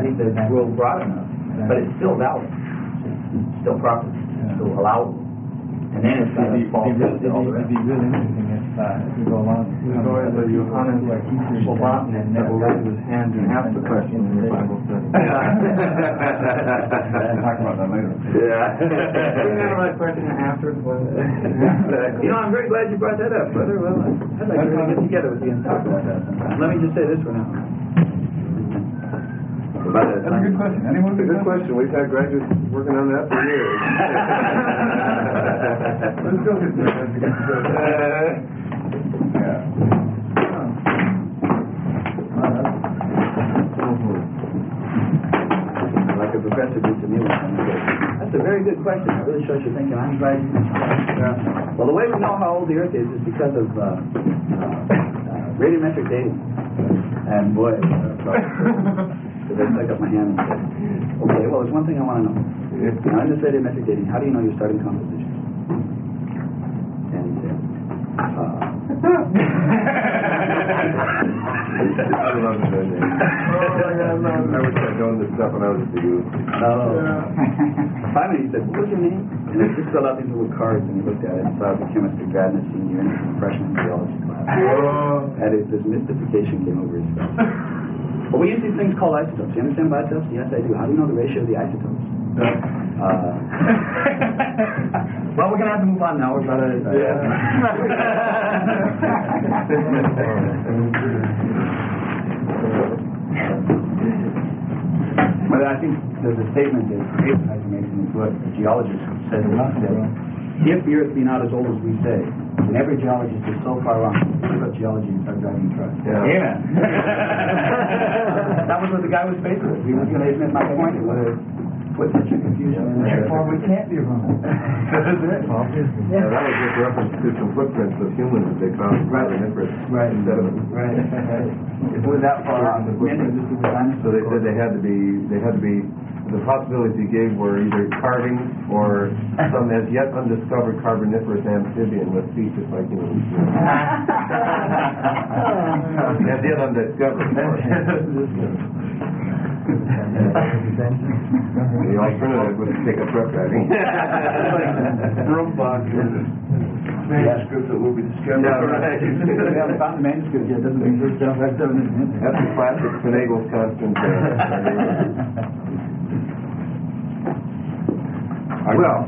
think the rule broad enough, but it's still valid. It's still proper. It's still allowable. And then it's going to fall to all the rest. It'd be really interesting if we go along. Johannes Blavatnik that will raise his hand and ask the question in the Bible study. We'll talk about that later. Yeah. Bring that my question after. I'm very glad you brought that up, brother. Well, I'd like to really get together with you and talk about that sometime. Let me just say this for now. That's a good question. Anyone? It's a good question. We've had graduates working on that for years. Let's go get there. That's a good Like a professor did to me one time. That's a very good question. It really shows you thinking. I'm glad you Well, the way we know how old the Earth is because of radiometric dating. And boy, so they stuck up my hand and said, okay, well, there's one thing I want to know. Now, in this radiometric dating, how do you know your starting composition? And he said, I love it. I wish I'd known this stuff when I was a youth. Finally, he said, what was your name? And I just filled out these little cards, and he looked at it and saw the chemistry grad in his senior and freshman geology class. And this mystification came over his face. Well, we use these things called isotopes. You understand about isotopes? Yes, I do. How do you know the ratio of the isotopes? Well, we're going to have to move on now. We're going to... But I think there's a statement that Heisenberg makes in his book, the geologist says that if the Earth be not as old as we say, then every geologist is so far wrong. Give up geology and start driving trucks. Yeah. That was what the guy was faced with. He was going to admit my point. It would have put such a confusion in there. Therefore, we can't be wrong. That's it. Yeah, that was just reference to some footprints of humans that they found in carboniferous sediment. Right. If it was that far off, so they said they had to be. The possibilities he gave were either carvings or some as yet undiscovered carboniferous amphibian with feet just like humans. As yet undiscovered. The alternative was to take a truck driving. Robot manuscripts that will be discovered. Yeah, right. We haven't found the manuscript yet. Doesn't mean there's stuff like that. That's the classic Finagle's constant. Well,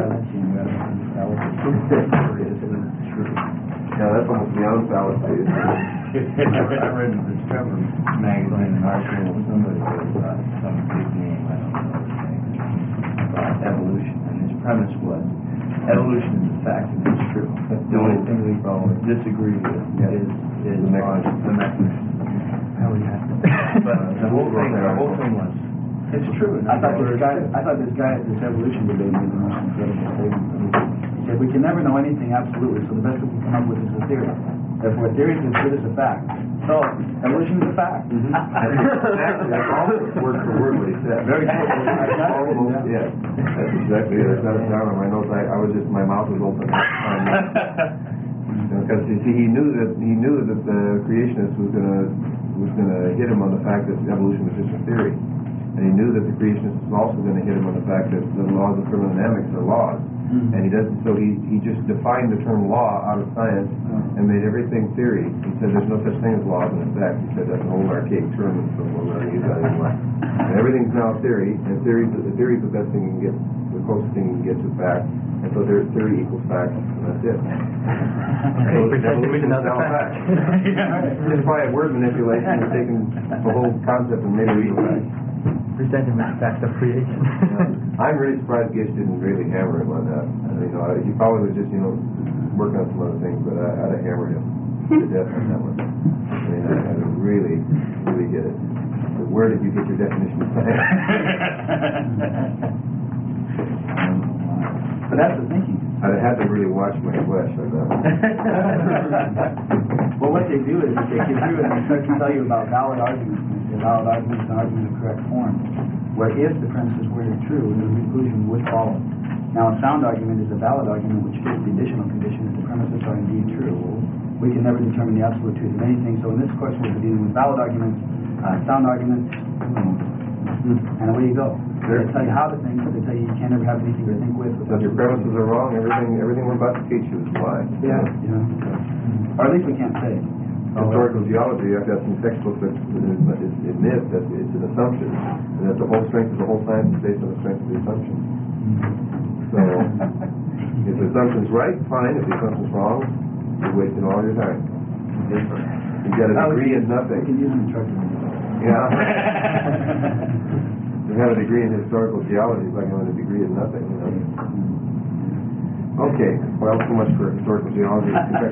yeah, that's almost beyond fallacy. I read the Discovery magazine, an article of somebody about some big name, I don't know, about evolution, and his premise was evolution is a fact and it's true. The only thing we disagree with is the mechanism. But the whole thing was, it's true. I thought this guy at this evolution debate made the most incredible statement. He said, we can never know anything absolutely, so the best we can come up with is a theory. Therefore, a theory is as good as a fact. So, evolution is a fact. Mm-hmm. Exactly. That's almost word for word what he said. Very good. Yeah. That's exactly it. I got it down on my notes. I was just, my mouth was open. Because you see, he knew that the creationist was gonna hit him on the fact that evolution was just a theory. And he knew that the creationist was also going to hit him on the fact that the laws of thermodynamics are laws. And he doesn't. So he just defined the term law out of science and made everything theory. He said there's no such thing as laws in effect. He said that's an old archaic term, and so we're not going to use that anymore. And everything's now theory, and theory is the best thing you can get, the closest thing you can get to fact. And so theory equals fact, and that's it. So evolution is now fact. Just by word manipulation, you're taking the whole concept and made it equal fact. Presenting the facts of creation. I'm really surprised Gish didn't really hammer him on that. He probably was just, working on some other things, but I'd have hammered him to death on that one. I would really, really get it. But where did you get your definition of science? But that's the thinking. I'd have had to really watch my flesh on that one. Well, what they do is they get through and they start to tell you about valid arguments. And valid arguments and argument of correct form, where if the premises were true, the conclusion would follow. Now, a sound argument is a valid argument which fits the additional condition that the premises are indeed true. We can never determine the absolute truth of anything. So in this course, we're dealing with valid arguments, sound arguments, And away you go. They tell you how to think, but they tell you you can't ever have anything to think with. If your premises are wrong, everything we're about to teach you is blind. Yeah. Or at least we can't say. Historical geology, I've got some textbooks that admit that it's an assumption, and that the whole strength of the whole science is based on the strength of the assumption. So, if the assumption's right, fine. If the assumption's wrong, you're wasting all your time. You get a degree in nothing. We can use them in trucking. Yeah. You have a degree in historical geology, like having a degree in nothing. You know? Okay, well, so much for historical geology.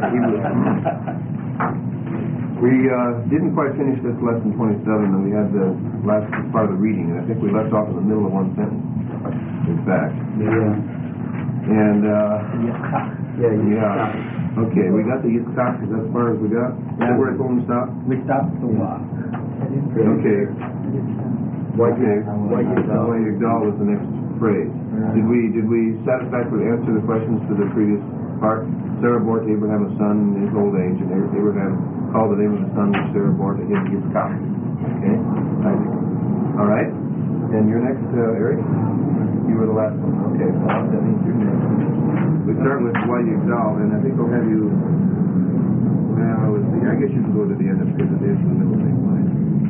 We didn't quite finish this lesson 27, and we had the last part of the reading, and I think we left off in the middle of one sentence, in fact. And, okay, we got the Yitzchak, is that as far as we got? Is that where I told him to stop? We stopped the law. Okay. Yigdal was the next phrase. Did we satisfactorily answer the questions to the previous part? Sarah bore to Abraham a son in his old age, and Abraham called the name of the son which Sarah bore to him Yitzchak. Okay? All right. And you're next, Eric? You were the last one. Okay. Well, that means you're next. We start with Yigdal, and I think we'll have you. Well, let's see. I guess you can go to the end of it because it is in the middle of the line.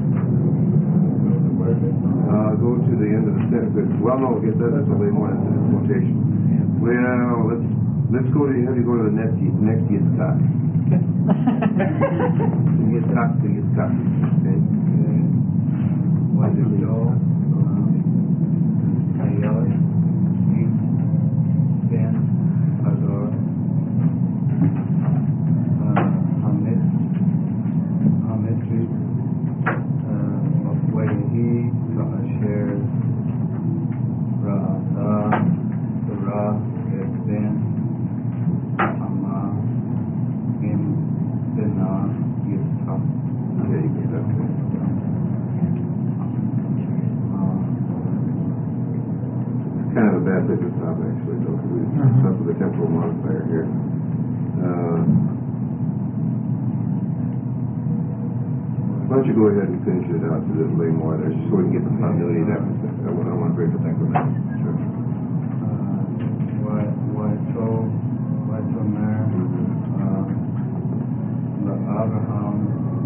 Go to the end of the sentence. Well, no, that's a way more than the quotation. Well, let's go to have you go to the next Yitzchak. Yitzchak to Yitzchak. Okay. Yigdal, Ayar, Ben, Hazar, Hametri, Wahi, Asher, Ra, Ben, Ama, Im, Bena, Yitzchak. Okay, you get that. Kind of a bad place to stop, actually, though, because we stuck with the temporal modifier here. Why don't you go ahead and finish it out to the lay more there, just so we can get the continuity of that. I want to break the thing from that. Sure. Abraham,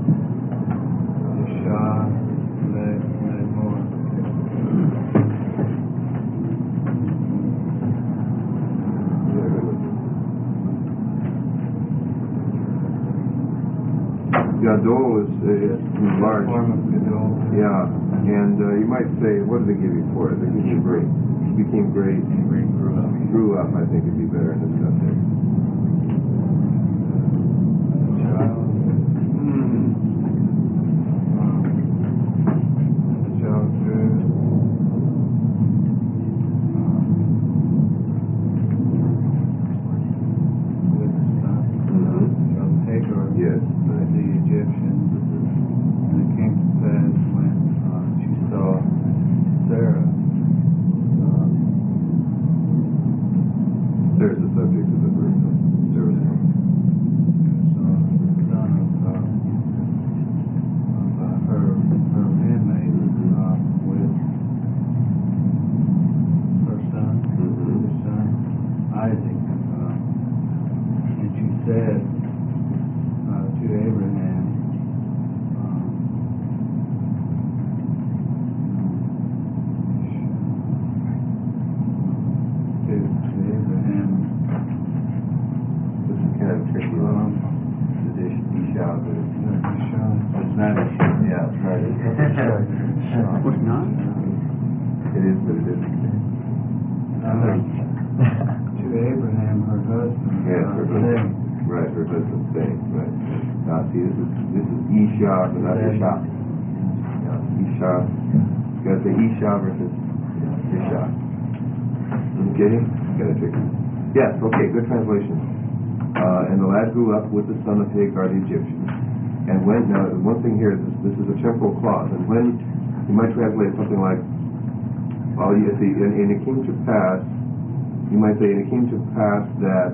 Isha, Lemor. Gadol is large. Form of Gadol. Yeah, and you might say, what did they give you for it? They give you great. He became great. Grew up, I think would be better in this context. Child. The child grew. With the son. From Hagar. Yes. The Egyptians. And it came to pass when she saw Sarah. There's the subject of the verse. Sarah's son. Son of her handmaid with her son, his son Isaac, and she said to Abraham, This is kind of tricky. Isha, but it's not Isha. Yeah, it's not Isha. What's not? It is, but it isn't. to Abraham, her husband, Yes, her husband. Right, her husband's saying, right. Now, see, this is Isha, but not Isha. Yeah, Isha. You gotta say Isha versus Isha. Okay? Gotta fix it. Yes, okay, good translation. And the lad grew up with the son of Hagar the Egyptian. And when, now, one thing here, this is a temporal clause, and when, you might translate something like, well, you see, and it came to pass, you might say, and it came to pass that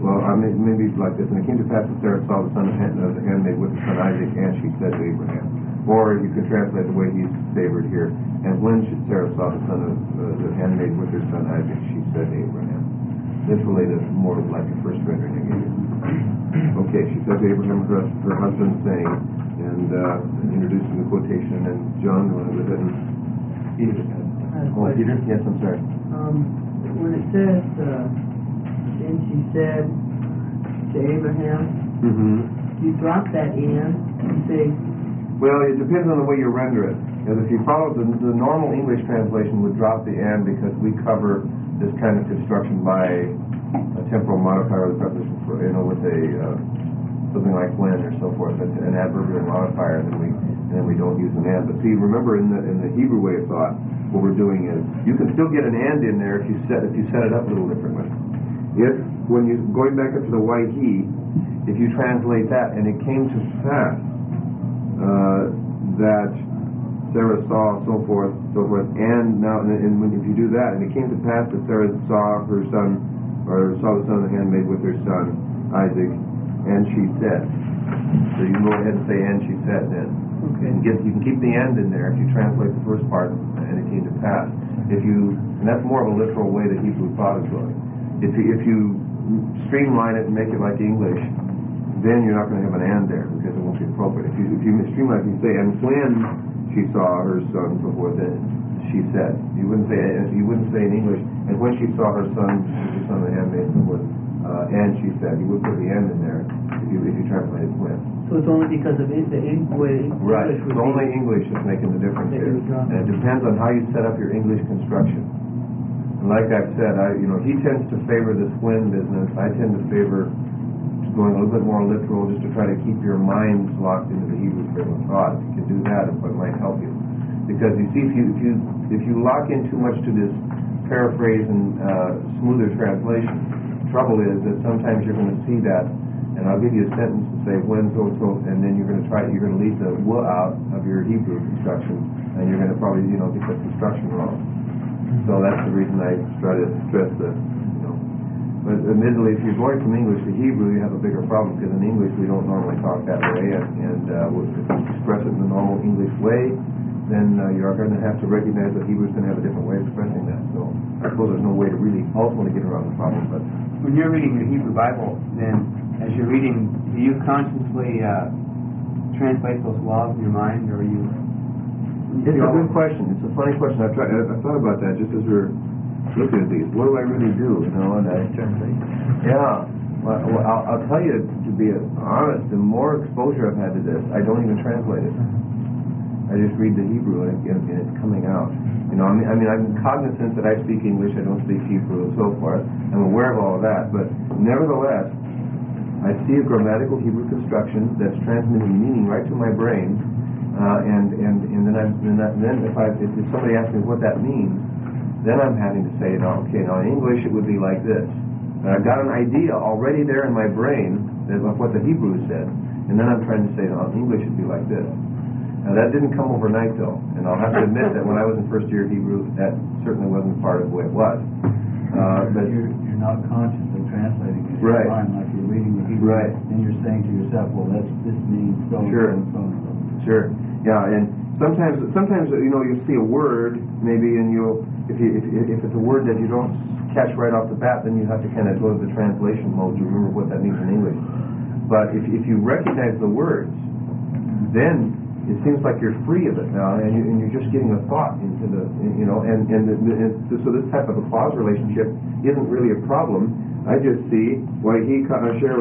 maybe like this, and it came to pass that Sarah saw the son of the handmaid with the son Isaac, and she said to Abraham. Or you could translate the way he's favored here. And when Sarah saw the son of the handmaid with her son Isaac, she said to Abraham. This related more like the first rendering I gave you. Okay, she said to Abraham, her husband, saying, and introducing the quotation, and John went with it. Peter. Peter? Yes, I'm sorry. When it says, then she said to Abraham, you drop that in, you say... Well, it depends on the way you render it. Because if you follow the normal English translation would drop the and because we cover this kind of construction by a temporal modifier with preposition for, with a something like when or so forth, an adverbial modifier, and then we don't use an and. But see, remember in the Hebrew way of thought, what we're doing is you can still get an and in there if you set it up a little differently. When you going back up to the why he, if you translate that, and it came to pass that Sarah saw so forth, and now, if you do that, and it came to pass that Sarah saw her son, or saw the son of the handmaid with her son Isaac, and she said. So you can go ahead and say, and she said then. Okay. You can keep the and in there if you translate the first part, and it came to pass. And that's more of a literal way that Hebrew thought is going. If you streamline it and make it like English, then you're not going to have an and there because it won't be appropriate. If you streamline it, you say, and when she saw her son, so forth, then she said. You wouldn't say in English, and when she saw her son of the handmaid, so forth, and she said. You would put the and in there if you translate it when. So it's only because of the way right. English would It's only English that's making the difference here. And it depends on how you set up your English construction. And like I've said, he tends to favor this when business. I tend to favor going a little bit more literal, just to try to keep your minds locked into the Hebrew frame of thought. If you can do that, it might help you. Because you see, if you lock in too much to this paraphrase and smoother translation, trouble is that sometimes you're going to see that, and I'll give you a sentence to say when so, and then you're going to leave the w out of your Hebrew construction, and you're going to probably get the construction wrong. So that's the reason I try to stress the. But admittedly, if you're going from English to Hebrew, you have a bigger problem because in English we don't normally talk that way, and if you express it in the normal English way, then you're going to have to recognize that Hebrew's going to have a different way of expressing that. So I suppose there's no way to really ultimately get around the problem. But when you're reading your Hebrew Bible, then as you're reading, do you consciously translate those laws in your mind, or are you? It's a good question. It's a funny question. I thought about that just as we were looking at these. What do I really do? And I translate. Yeah. Well, I'll tell you, to be honest, the more exposure I've had to this, I don't even translate it. I just read the Hebrew and it's coming out. I'm cognizant that I speak English, I don't speak Hebrew, and so forth. I'm aware of all of that, but nevertheless, I see a grammatical Hebrew construction that's transmitting meaning right to my brain, and then if somebody asks me what that means, then I'm having to say, now in English it would be like this. And I've got an idea already there in my brain of what the Hebrew said, and then I'm trying to say, now in English it would be like this. Now that didn't come overnight though, and I'll have to admit that when I was in first year Hebrew, that certainly wasn't part of the way it was. But you're not consciously translating it. Right. Like you're reading the Hebrew, right. And you're saying to yourself, well, this means so sure. and so and so. Sure. Yeah, and sometimes you'll see a word maybe, and if it's a word that you don't catch right off the bat, then you have to kind of go to the translation mode to remember what that means in English. But if you recognize the words, then it seems like you're free of it now, and you're just getting a thought into the, so this type of a clause relationship isn't really a problem. I just see why he asher,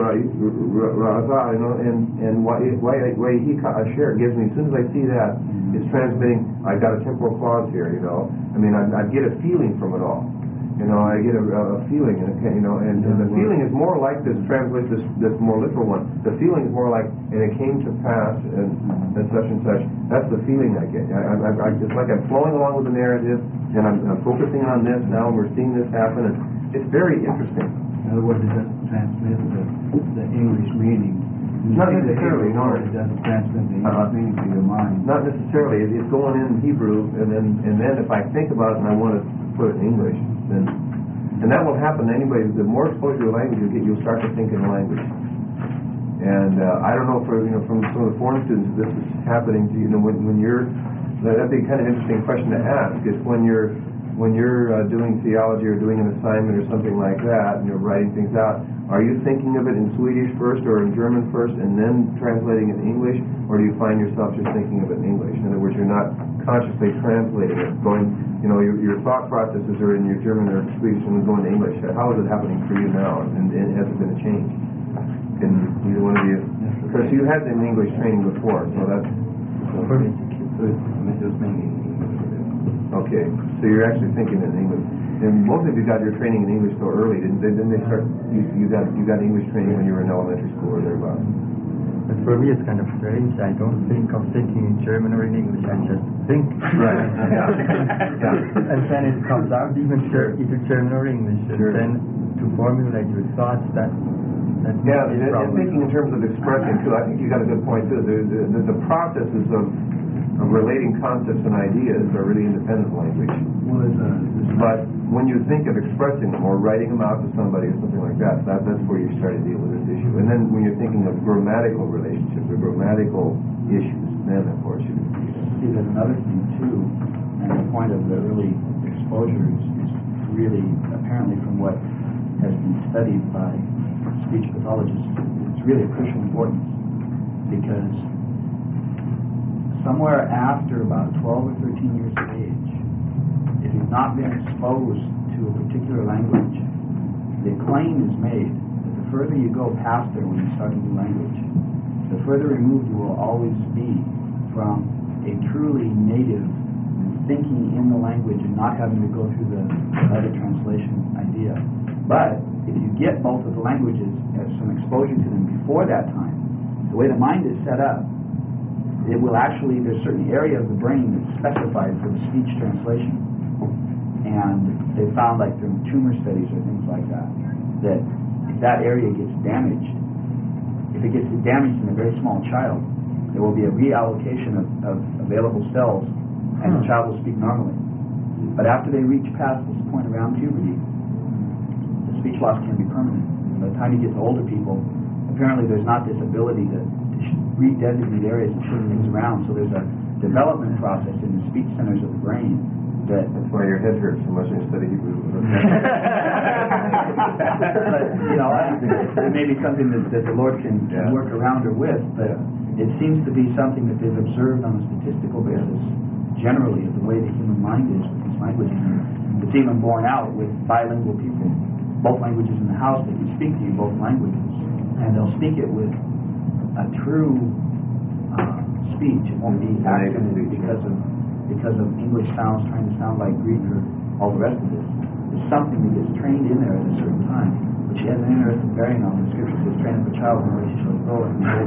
and why he asher gives me. As soon as I see that, it's transmitting. I got a temporal clause here. I get a feeling from it all. I get a feeling, and the feeling is more like this more literal one. The feeling is more like, and it came to pass, and such and such. That's the feeling I get. It's like I'm flowing along with the narrative, and I'm focusing on this now, and we're seeing this happen, and it's very interesting. In other words, it doesn't transmit the English meaning. Not necessarily, no. It doesn't transmit the English meaning to your mind. Not necessarily. It's going in Hebrew, and then if I think about it and I want to put it in English, and that will happen to anybody. The more exposure to language you get, you'll start to think in language. And I don't know from some of the foreign students, this is happening to when you're. That'd be kind of interesting question to ask. Is when you're doing theology or doing an assignment or something like that, and you're writing things out, are you thinking of it in Swedish first or in German first and then translating it in English, or do you find yourself just thinking of it in English? In other words, you're not consciously translating it, your thought processes are in your German or Swedish and then going to English. How is it happening for you now, and has it been a change? Can either one of you? Because you had an English training before, so that's... Okay, so you're actually thinking in English. And most of you got your training in English so early, didn't they start? You got English training when you were in elementary school or thereabouts. But for me, it's kind of strange. I don't think of thinking in German or in English. I just think. Right. And then it comes out either German or English. Sure. And then to formulate your thoughts, that's and thinking in terms of expressing too. I think you got a good point too. The processes of relating concepts and ideas are really independent language. But when you think of expressing them or writing them out to somebody or something like that, that's where you start to deal with this issue. And then when you're thinking of grammatical relationships or grammatical issues, then of course you see there's another thing too, and the point of the early exposure is really apparently from what has been studied by speech pathologists, it's really of crucial importance because somewhere after about 12 or 13 years of age, if you've not been exposed to a particular language, the claim is made that the further you go past there when you start a new language, the further removed you will always be from a truly native thinking in the language and not having to go through the letter translation idea. But if you get both of the languages, have some exposure to them before that time, the way the mind is set up, it will actually, there's a certain area of the brain that's specified for the speech translation. And they found, like through tumor studies or things like that if that area gets damaged, if it gets damaged in a very small child, there will be a reallocation of available cells and the child will speak normally. But after they reach past this point around puberty, the speech loss can be permanent. By the time you get to older people, apparently there's not this ability to redesignate areas and turn things around. So there's a development process in the speech centers of the brain that's why your head hurts so much when you study Hebrew. But, it may be something that the Lord can work around or with, but it seems to be something that they've observed on a statistical basis generally of the way the human mind is with these languages. It's even borne out with bilingual people, both languages in the house. They can speak to you both languages, and they'll speak it with a true speech. It won't be accented because of English sounds trying to sound like Greek or all the rest of this. There's something that gets trained in there at a certain time, which has an interesting bearing on the scripture says, train up a child in the way he shall grow.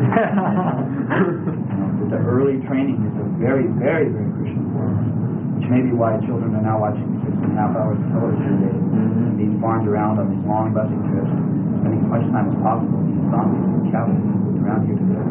The early training is a very, very, very crucial important, which may be why children are now watching 6.5 hours of television a day and being farmed around on these long busing trips, spending as much time as possible in these zombies and cabins around here today.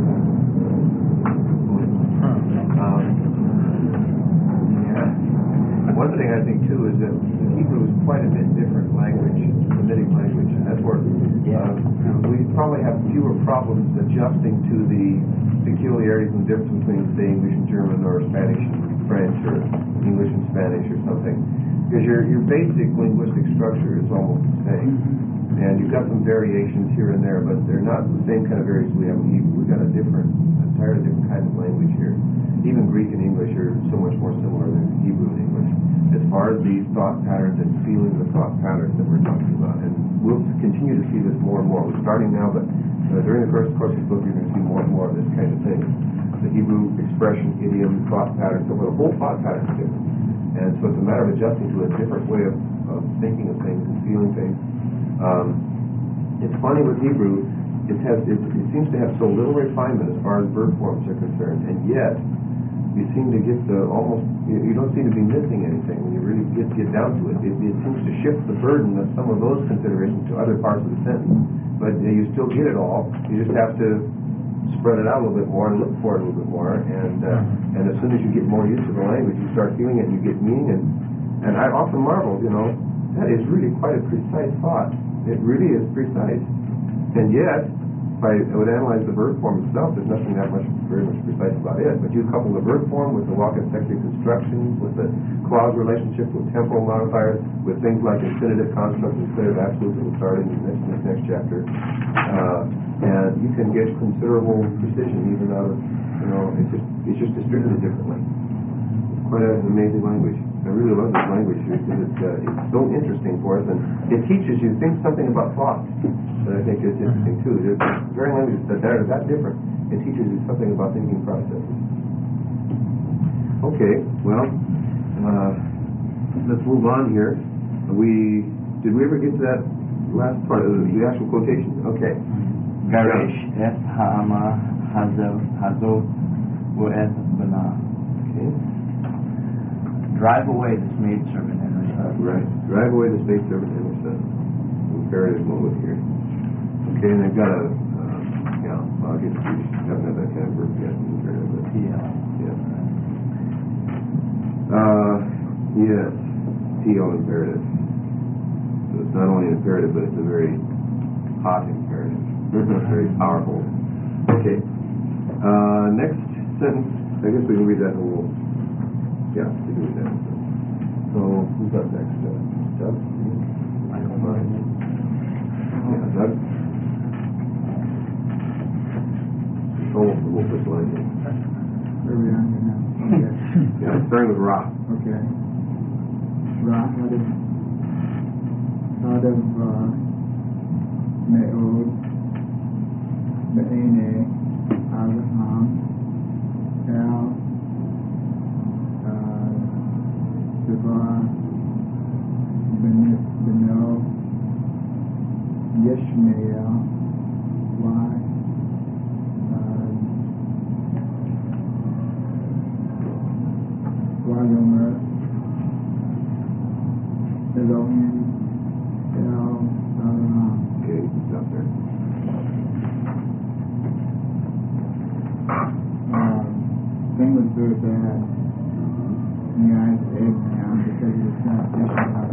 One thing I think too is that Hebrew is quite a bit different language, Semitic language, and that's where we probably have fewer problems adjusting to the peculiarities and difference between, say, English and German or Spanish and French or English and Spanish or something. Because your basic linguistic structure is almost the same. And you've got some variations here and there, but they're not the same kind of variations we have in Hebrew. We've got entirely different kind of language here. Even Greek and English are so much more similar than Hebrew and English as far as these thought patterns and feelings of thought patterns that we're talking about. And we'll continue to see this more and more. We're starting now, but during the course of this book, you're going to see more and more of this kind of thing. The Hebrew expression, idiom, thought patterns, so the whole thought pattern is different. And so it's a matter of adjusting to a different way of thinking of things and feeling things. It's funny with Hebrew, it seems to have so little refinement as far as verb forms are concerned, and yet you seem to get you don't seem to be missing anything when you really get down to it. It seems to shift the burden of some of those considerations to other parts of the sentence, but you still get it all. You just have to spread it out a little bit more and look for it a little bit more, and as soon as you get more used to the language, you start feeling it and you get meaning, and I often marvel, that is really quite a precise thought. It really is precise. And yet, I would analyze the verb form itself. There's nothing very much precise about it. But you couple the verb form with the walk inflective constructions, with the clause relationship, with temporal modifiers, with things like infinitive constructs instead of absolutes that we'll start in this next chapter, and you can get considerable precision even out of, it's just distributed differently. It's quite an amazing language. I really love this language because it's so interesting for us, and it teaches you something about thought that I think is interesting too. There's very languages that are that different. It teaches you something about thinking processes. Okay, well, let's move on here. Did we ever get to that last part of the actual quotation? Okay. Garesh et ha'ama hazot u'et bana. Okay. Drive away this maidservant and her son. Right. Drive away this maidservant and her son. Imperative mode here. Okay, and they've got I guess we haven't had that kind of verb yet. Imperative. Yes. TL imperative. So it's not only an imperative, but it's a very hot imperative. Very powerful. Okay. Next sentence. I guess we can read that whole. Yeah, we can read that. So who's up next? Doug? Michael Murray. Yeah, Doug. Almost the whole first line here. Where are we on here now? Okay. Yeah, starting with Ra. Okay. Ra out of Me'od, Be'ene, Abraham, El, Devar, Beno, Yishmael, Y, Yomer, Elohim, El, Abraham. Okay, stop there. Thing was very bad in the eyes of Abraham because he was not Ishmael.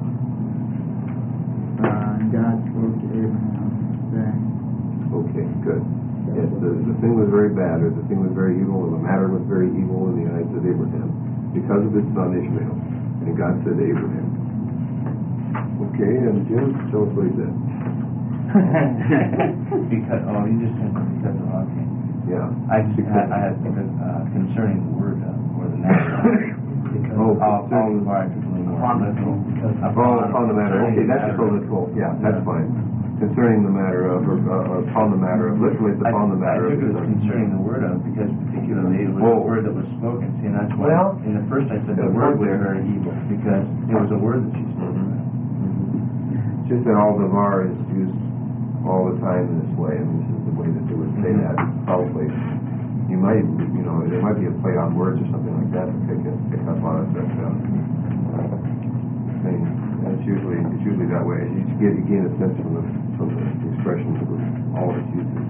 And God spoke to Abraham saying, Okay, good. Yes, the thing was very bad, or the thing was very evil, or the matter was very evil in the eyes of Abraham because of his son Ishmael. And God said to Abraham. Okay, and Jim, tell us what he said. You just said because of okay. Yeah. I had concerning the word or the matter. All the arguably more literal. Upon the matter. Okay, that's just literal. Yeah, that's fine. Concerning the matter of, or upon the matter of, literally it's upon the matter of. I took it as concerning the word of, because particularly it was a word that was spoken. See, and that's why in the first I said the word was very evil, because it was a word that she spoke. It's just that all the var is used all the time in this way, and this is the way that they would say that. Probably, you might, there might be a play on words or something like that to pick up on it, but it's usually that way. You gain a sense from the expressions of all of its uses.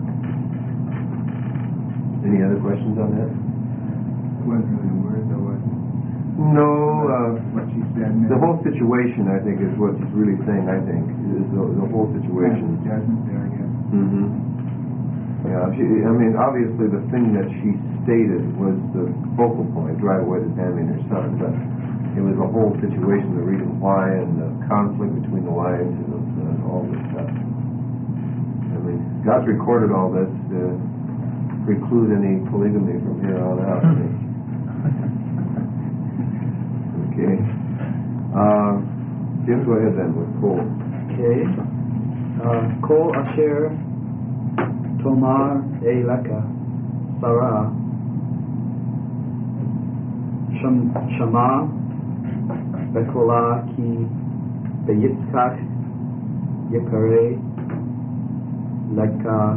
Any other questions on that? it wasn't really a word though, was it? No. What she said. The whole situation, I think, is what she's really saying. I think is the whole situation. Judgment there, I guess. Mm-hmm. Yeah. Obviously, the thing that she stated was the focal point: drive away the family and her son. But it was the whole situation, the reason why, and the conflict between the wives and all this stuff. God's recorded all this to preclude any polygamy from here on out. Okay. Jim, go ahead then with Kol. Okay. Kol asher tomar eleka Sarah Shama bekola ki beyitzkach yekare leka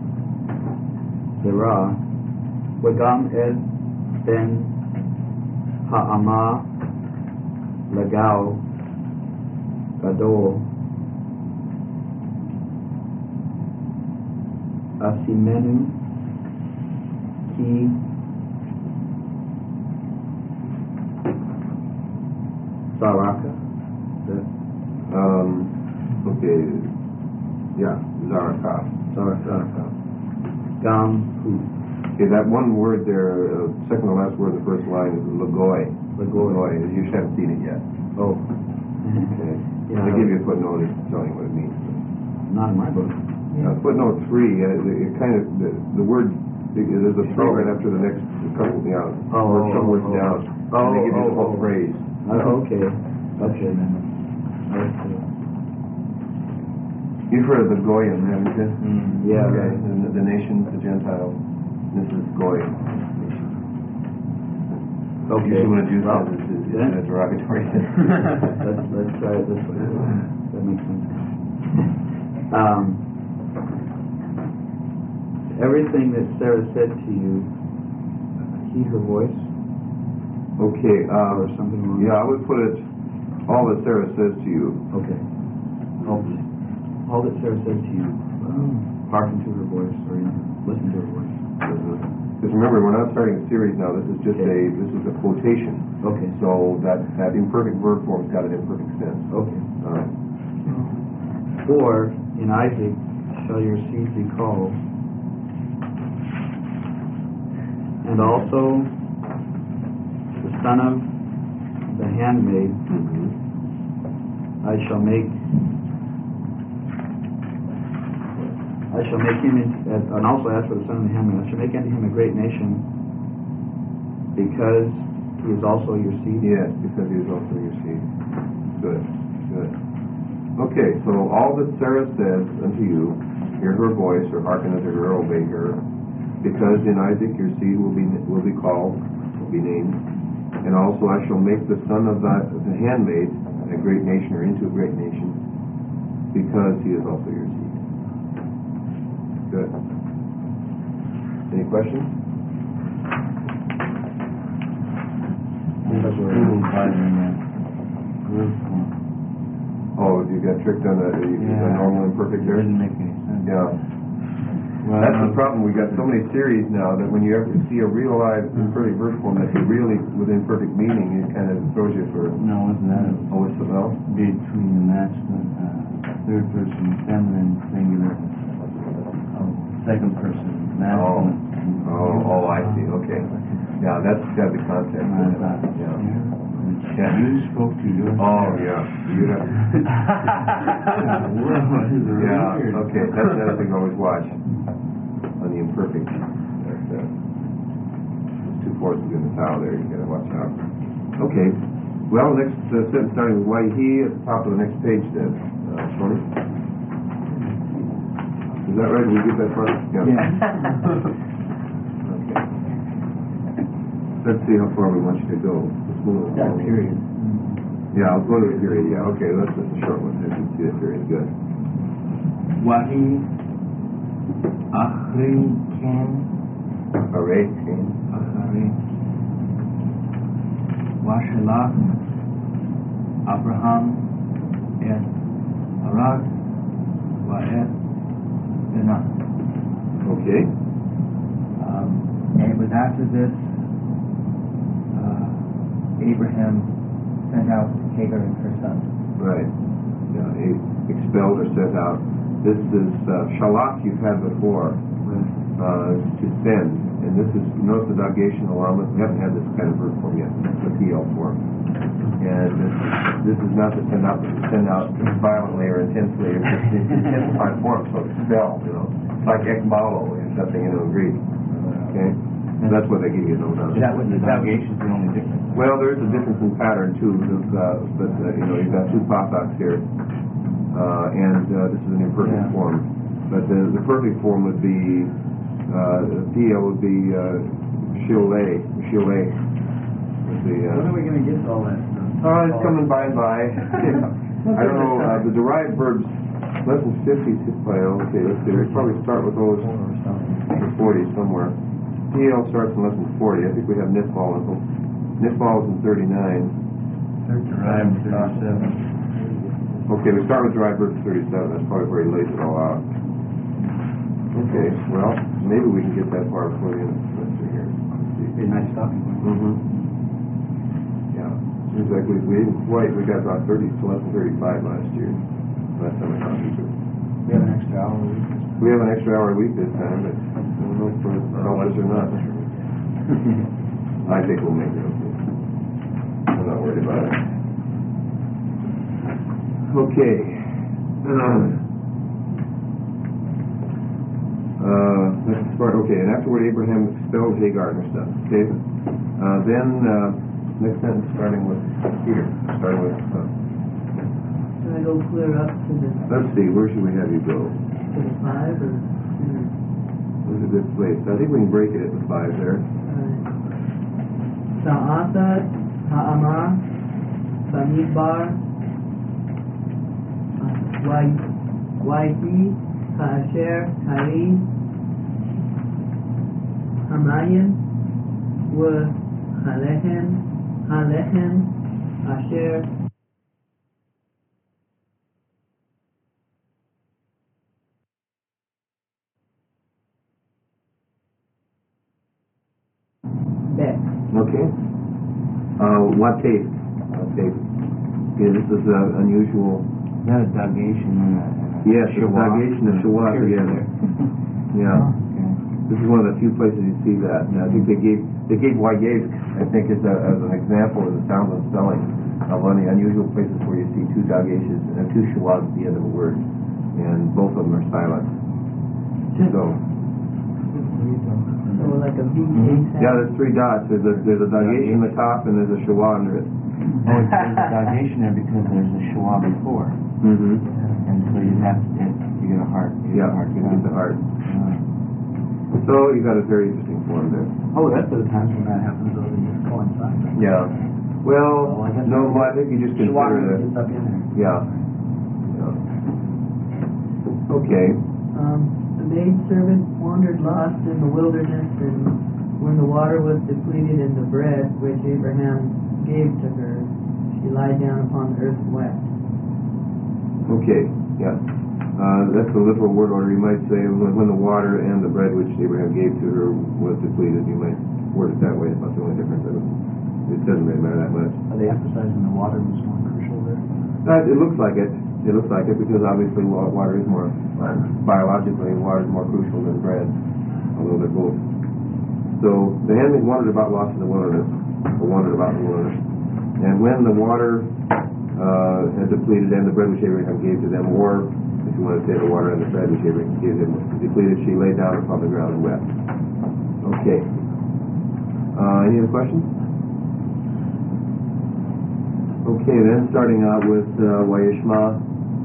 zera v'gam el ben ha'ama legao gadol asimenu ki Saraka. Okay. Yeah, Zaraka. Gam, who? Okay, that one word there, second to last word in the first line is lagoi. Lagoi. You just haven't seen it yet. Oh. Okay. Yeah. They give you a footnote telling you what it means. Not in my book. Footnote 3, it kind of, the word, there's a three right after the next couple, or some words down. And they give you the whole phrase. Okay. You've heard of the Goyim, haven't you? Yeah. Okay. And the nations, the Gentiles. This is Goy. Okay. Usually when a Jew Well, says it's in a derogatory sense. let's try it this way. That makes sense. Everything that Sarah said to you, he, her voice, Okay. or something wrong. Yeah, I would put it, all that Sarah says to you. Okay. All that Sarah said to you, hearken to her voice, or listen to her voice. Because remember, we're not starting a series now. This is just this is a quotation. Okay. So that imperfect verb form's got an imperfect sense. Okay. All right. Or, in Isaac, shall your seed be called, and also the son of the handmaid, I shall make him and also as for the son of the handmaid, I shall make unto him a great nation, because he is also your seed. Yes, because he is also your seed. Good. Okay, so all that Sarah says unto you, hear her voice, or hearken unto her, obey her, because in Isaac your seed will be called, will be named, and also I shall make the son of the handmaid a great nation, or into a great nation, because he is also your seed. Good. Any questions? Oh, you got tricked on the normal imperfect there? It didn't make any sense. Yeah. Well, That's the problem. We got so many series now that when you ever see a real live imperfect verse form that's really with imperfect meaning, it kind of throws you for. No, wasn't that? Oh, it's well. Between the masculine, third person, feminine, singular, second person, masculine. Oh, I see. Okay. Yeah, that's got the context. Yeah. You spoke to your. Oh, yeah. You have. Yeah. Okay. That's another thing to always watch on the imperfect. There's 2/4 in the towel there. You got to watch out. Okay. Well, next sentence starting with Waihi at the top of the next page. Then, Tony. Is that right? Did we get that part? Yeah. Okay. Let's see how far we want you to go. That period. Yeah, I'll go to the period. Yeah, okay, that's just a short one. I can see that period. Good. Wahi Achri Ken Hooray, King. Achari Washalach Abraham Et Arad Waet Benah. Okay. And it was after this Abraham sent out Hagar and her son. Right. Yeah, he expelled or sent out. This is shalach you've had before, to send. And this is, notice the negation alama. We haven't had this kind of verb form yet. It's a PL form. And this is not to send out, but to send out violently or intensely. It's just intensified form, so expel, It's like ekbalo or something, in Greek. Okay? And that's what they give you, no doubt. Is that what the negation's the only difference? Well, there is a difference in pattern too, you've got two pathaks here, and this is an imperfect form. But the perfect form would be PL would be shilei. When are we going to get to all that stuff? It's coming by and by. I don't know. The derived verbs, lesson 50. Well, okay, let's see. We'll probably start with those 40 somewhere. PL starts in lesson 40. I think we have nifal in them. Nifal is in 39. Derived 37. Okay, we start with derived verbs 37. That's probably where he lays it all out. Okay, well, maybe we can get that far before the end of the semester here. Be a nice stopping point. Yeah. Seems like we didn't quite. We got about 30 to lesson 35 last year. Last time I talked to you. We have an extra hour a week. We have an extra hour a week this time, but I don't know if we're selfish or not. I think we'll make it okay. I'm not worried about it. Okay. Let's start. Okay, and afterward Abraham expelled Hagar and her son. Okay. Then next sentence starting with Peter. Starting with. Can I go clear up to the Let's see. Where should we have you go? 5 or? Where's a good place? I think we can break it at the 5 there. Sa'ata ha'amar bamidbar wa'i ka'asher hari hamayin wa halehen asher bet. Okay. What taste? Okay, this is unusual. Is that a dugation and a Yes, it's shawah? dugation and shawah together. Yeah. Okay. This is one of the few places you see that. And I think they gave Wygave, I think, as an example of the sound of spelling of one of the unusual places where you see 2 dagations and 2 shawahs at the end of a word, and both of them are silent. So. So like a V Yeah, there's 3 dots. There's a dagation in the top, and there's a shawah under it. Oh, there's a dugation there because there's a shawah before. Mm-hmm. And so you get a heart. Yeah, you get the heart. So you got a very interesting form there. Oh, that's the times when that happens, though, they just coincide. Yeah. Well, I guess no, I think you just consider Shawah it. gets up in there. Yeah. Okay. The maidservant wandered lost in the wilderness, and when the water was depleted and the bread which Abraham gave to her, she lied down upon the earth and wept. Okay. Yeah. That's the literal word order. You might say when the water and the bread which Abraham gave to her was depleted. You might word it that way. It's not the only difference. It doesn't really matter that much. Are they emphasizing the water was more crucial there? It looks like it. It looks like it because obviously water is more, biologically, water is more crucial than bread, although they're both. So the handmaid wandered about lost in the wilderness, or wandered about in the wilderness. And when the water had depleted and the bread which Abraham gave to them, or if you want to say the water and the bread which Abraham gave them was depleted, she lay down upon the ground and wept. Okay. Any other questions? Okay, then starting out with Wayishma,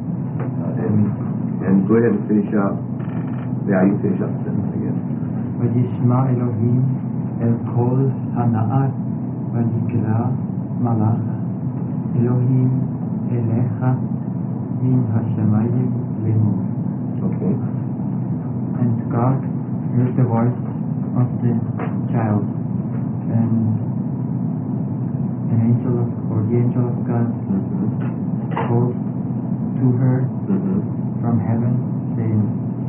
and go ahead and finish up. Yeah, you finish up the sentence again. וישמע אלוהים אל כל הנעת ויקרא מלאך אלוהים אליך מן השמיים לאמור. Okay. And God heard the voice of the child, and an angel or the angel of God called to her from heaven, saying,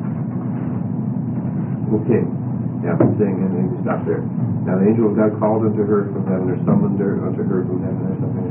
Okay. Yeah, I'm saying, and then you stop there. Now the angel of God called unto her from heaven, or summoned her unto her from heaven, or something.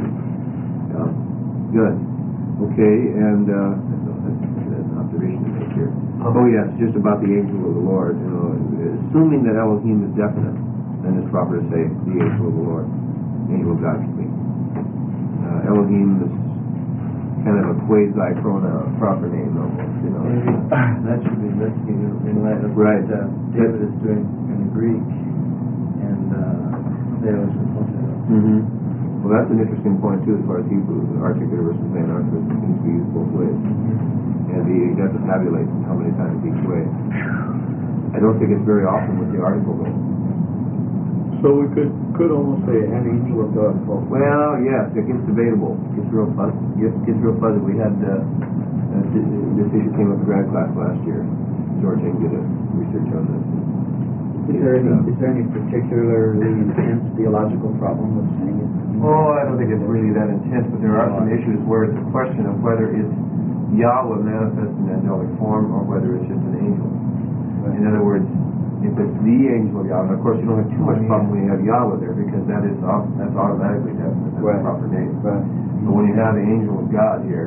Good. Okay, and that's an observation to make here. Oh yes, just about the angel of the Lord. You know, assuming that Elohim is definite, then it's proper to say the angel of the Lord, the angel of God can be. Elohim is kind of a quasi-pronoun, proper name almost. You know. That should be listed in light of Right. what David is doing in the Greek, and there was Well, that's an interesting point too, as far as Hebrew, articular versus main article, can be used both ways. And he got to tabulate how many times each way. I don't think it's very often with the article though. So we could almost say an angel of God. Well, yes, it gets debatable. It gets real fuzzy. We had this issue came up in grad class last year. George Eng did a research on this. Is there any particularly intense theological problem with saying it? Oh, I don't think it's really that intense, but there are some issues where it's a question of whether it's Yahweh manifest in angelic form or whether it's just an angel. In other words, if it's the angel of Yahweh, of course you don't have too much problem when you have Yahweh there because that's automatically definite. That's the proper name. But when you have the angel of God here,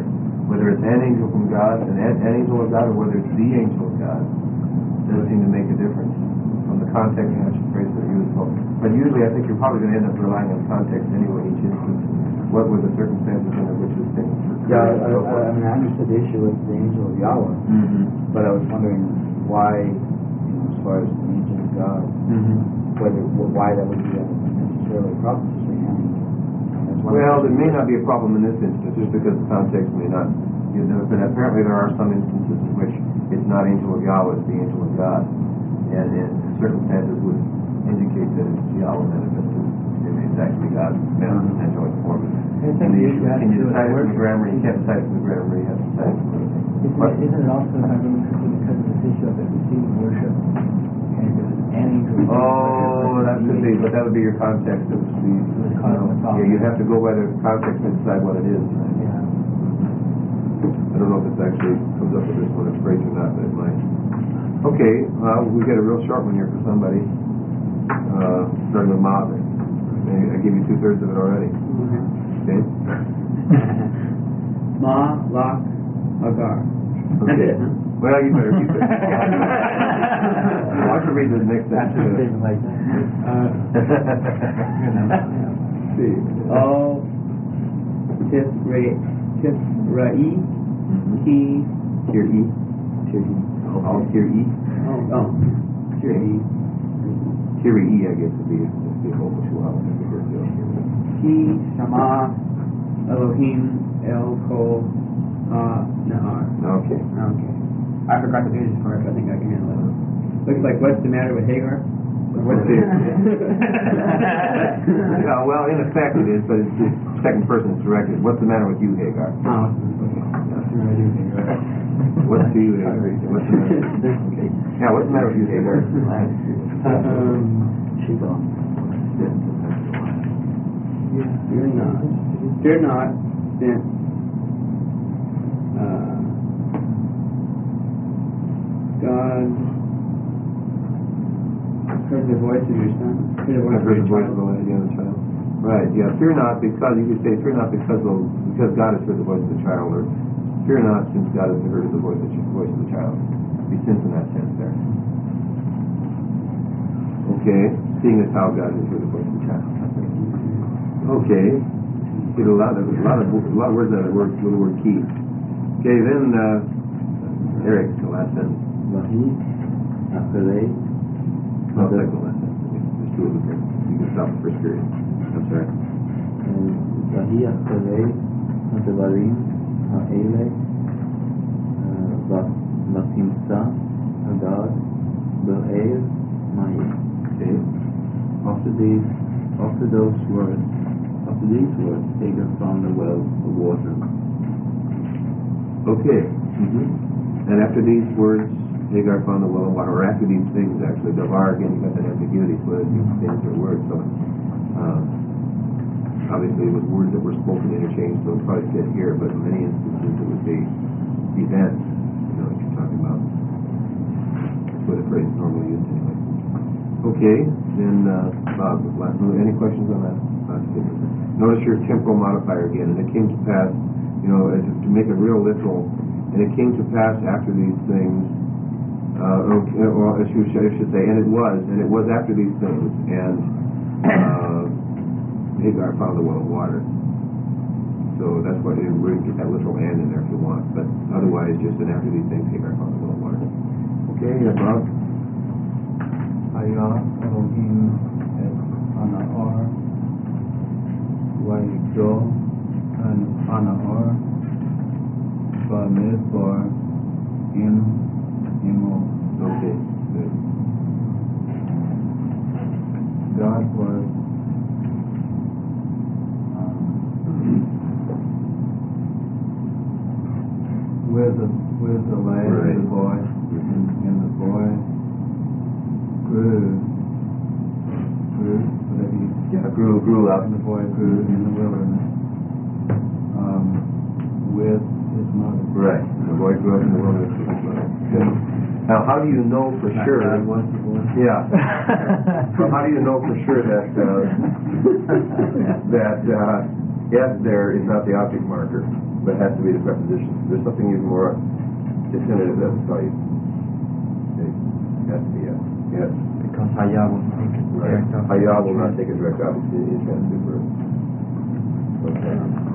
Whether it's an angel from God, an angel of God, or whether it's the angel of God, doesn't seem to make a difference from the context in which the phrases are used. But usually I think you're probably going to end up relying on context anyway, each instance. What were the circumstances under which this thing occurred? Yeah, I mean, I understood the issue with the angel of Yahweh, but I was wondering why, as far as the angel of God, why that would be necessarily a problem to say an angel. Well, there may not be a problem in this instance, just because the context may not. But apparently there are some instances in which it's not angel of Yahweh, it's the angel of God, and circumstances would indicate that it's Yahweh manifested. It's actually God manifested in angelic form. think the issue has to Can you do with decide it from the worship. grammar? You can't decide it from the grammar. You have to decide it from the Isn't it also, if I remember correctly, because of this issue of it receiving worship? And if it was an angel. Oh, that could be, but that would be your context. It would be, yeah, you have to go by the context and decide what it is. Yeah. I don't know if it actually comes up with this one as phrase or not, but it might. Okay, well, we get a real short one here for somebody. Starting with Ma. I gave you 2/3 of it already. Okay. Ma, Lach, Hagar. Okay. Well, you better keep it. I'll have to read the next sentence. Like All Tifrai, Ki, Kiri. All Kiri. Kiri, I guess, would be the vocal shuhal. Ki, Shama, Elohim, El, Kol, Nahar. Okay. Okay. I forgot to do this part, but I think I can handle it. Looks like, what's the matter with Hagar? What's the... Yeah, well, in effect it is, but it's the second person it's directed. What's the matter with you, Hagar? Oh, okay. What's to you, Hagar? What's the matter? Okay. Yeah, what's the matter with you, Hagar? she's gone. Fear not, since God heard the voice of your son. I've heard the voice of the Lord again, the child. Right, yeah. Fear not, because you could say, fear not because God has heard the voice of the child, or fear not since God has heard the voice of the child. Be sense in that sense there. Okay, seeing as how God has heard the voice of the child. Okay, get a lot of words out of the word key. Okay, then Eric, the last sentence. Vahi, Acharei. No, second to last sentence. There's two of them here. You can stop the first period. I'm sorry. Vahi, Acharei, Hadavarim, Ha'ele, Vatimsa, Hagar, Be'er, Maya. Okay. After these words, Hagar found a well of water. Okay. And after these words, Hagar found the well of water, or after these things, actually. Davar, again, you got that ambiguity, so that these things are words. So, obviously, it was words that were spoken interchanged, so it's probably fit here, but in many instances, it would be events, what you're talking about. That's where the phrase is normally used anyway. Okay, then, Bob, any questions on that last statement? Notice your temporal modifier again, and it came to pass, to make it real literal, and it came to pass after these things, or I should say, and it was after these things, and Hagar found the well of water. So that's why we can get that literal and in there if you want, but otherwise, just an after these things, Hagar found the well of water. Okay, Bob? Haya Elohim et Anahar Vayigdo and Anahar Bamidbar Imo. Okay, good. God was with the lad, Right. the boy, and the boy grew, whatever you Grew up. and the boy grew in the wilderness with his mother. Right. The boy grew up in the wilderness with his mother. Good. Now, how do you know for sure? Yeah. Well, how do you know for sure that S there is not the object marker? but it has to be the preposition. There's something even more definitive that will tell you. It has to be a yes. Because Haya will take it Right. direct off. Haya will not take a direct obviously in transitive verb. Okay.